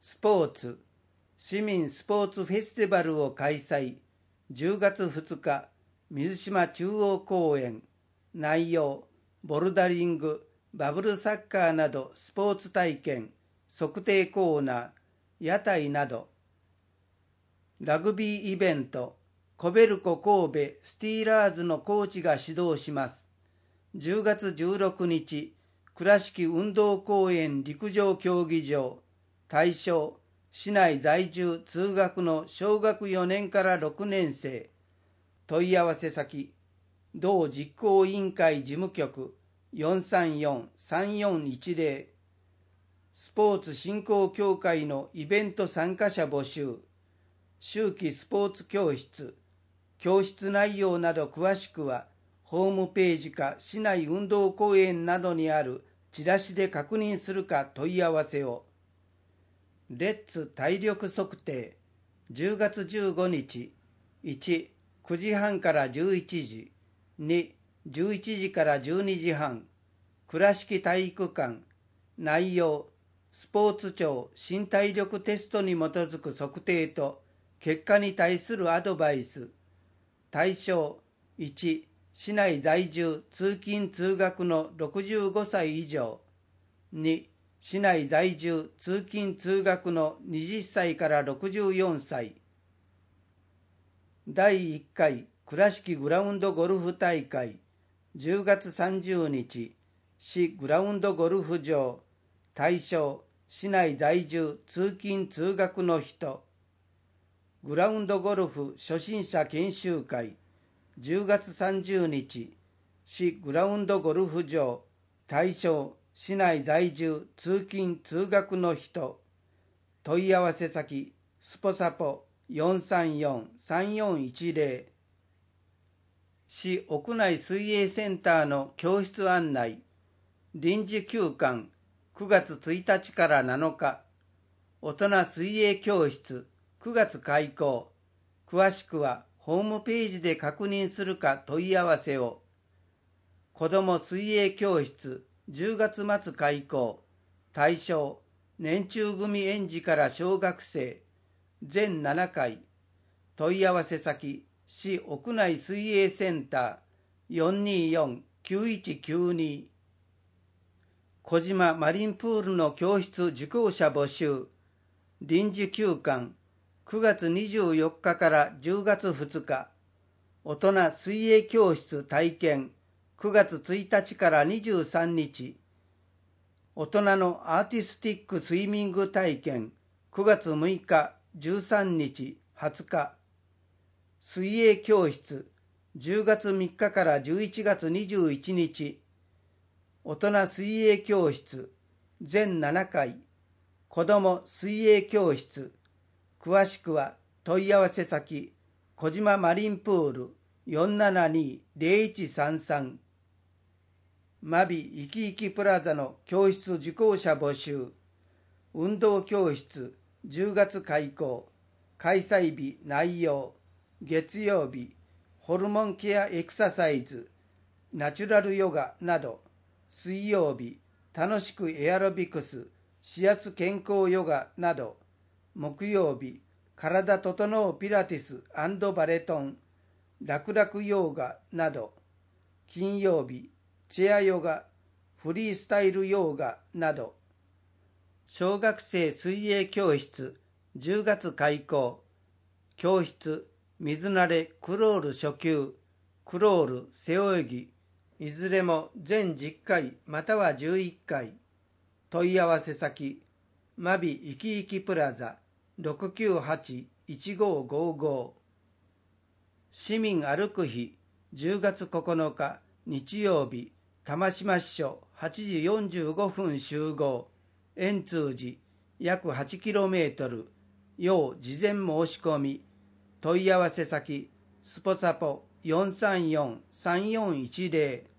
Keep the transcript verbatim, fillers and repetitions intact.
スポーツ市民スポーツフェスティバルを開催。じゅうがつふつか水島中央公園。内容ボルダリング、バブルサッカーなどスポーツ体験、測定コーナー、屋台など。ラグビーイベント、コベルコ神戸スティーラーズのコーチが指導します。じゅうがつじゅうろくにち、倉敷運動公園陸上競技場。対象、市内在住通学の小学よねんからろくねんせい。問い合わせ先、同実行委員会事務局 よんさんよん さんよんいちゼロ。スポーツ振興協会のイベント参加者募集。秋季スポーツ教室。教室内容など詳しくは、ホームページか市内運動公園などにあるチラシで確認するか問い合わせを。レッツ体力測定。じゅうがつじゅうごにち。いち、くじはんからじゅういちじ。に、じゅういちじからじゅうにじはん。倉敷体育館。内容、スポーツ庁新体力テストに基づく測定と結果に対するアドバイス。対象、いち、市内在住通勤通学のろくじゅうごさい以上。に、市内在住通勤通学のはたちからろくじゅうよんさい。だいいっかい倉敷グラウンドゴルフ大会。じゅうがつさんじゅうにち、市グラウンドゴルフ場。対象、市内在住通勤通学の人。グラウンドゴルフ初心者研修会。じゅうがつさんじゅうにち、市グラウンドゴルフ場。対象、市内在住通勤通学の人。問い合わせ先、スポサポ よんさんよん さんよんいちゼロ。市屋内水泳センターの教室案内。臨時休館くがつついたちからなのか。大人水泳教室くがつ開講。詳しくはホームページで確認するか問い合わせを。子ども水泳教室じゅうがつまつ開講。対象、年中組園児から小学生。全ななかい。問い合わせ先、市屋内水泳センター よんにーよん きゅういちきゅうに。小島マリンプールの教室受講者募集。臨時休館くがつにじゅうよっかからじゅうがつふつか。大人水泳教室体験くがつついたちからにじゅうさんにち。大人のアーティスティックスイミング体験くがつむいか、じゅうさんにち、はつか。水泳教室じゅうがつみっかからじゅういちがつにじゅういちにち。大人水泳教室全ななかい。子ども水泳教室。詳しくは問い合わせ先、小島マリンプール よんななにーぜろいちさんさん。マビいきいきプラザの教室受講者募集。運動教室じゅうがつ開講。開催日内容、月曜日、ホルモンケアエクササイズ、ナチュラルヨガなど。水曜日、楽しくエアロビクス、指圧健康ヨガなど。木曜日、体整うピラティス&バレトン、楽々ヨガなど。金曜日、チェアヨガ、フリースタイルヨガなど。小学生水泳教室じゅうがつ開講。教室、水慣れクロール初級、クロール背泳ぎ、いずれも全じゅっかいまたはじゅういっかい。問い合わせ先、マビいきいきプラザ ろくきゅうはち いちごごご。市民歩く日じゅうがつここのか日曜日、玉島支所はちじよんじゅうごふん集合。円通寺約 はちキロメートル。要事前申し込み。問い合わせ先、スポサポ よんさんよん さんよんいちゼロ。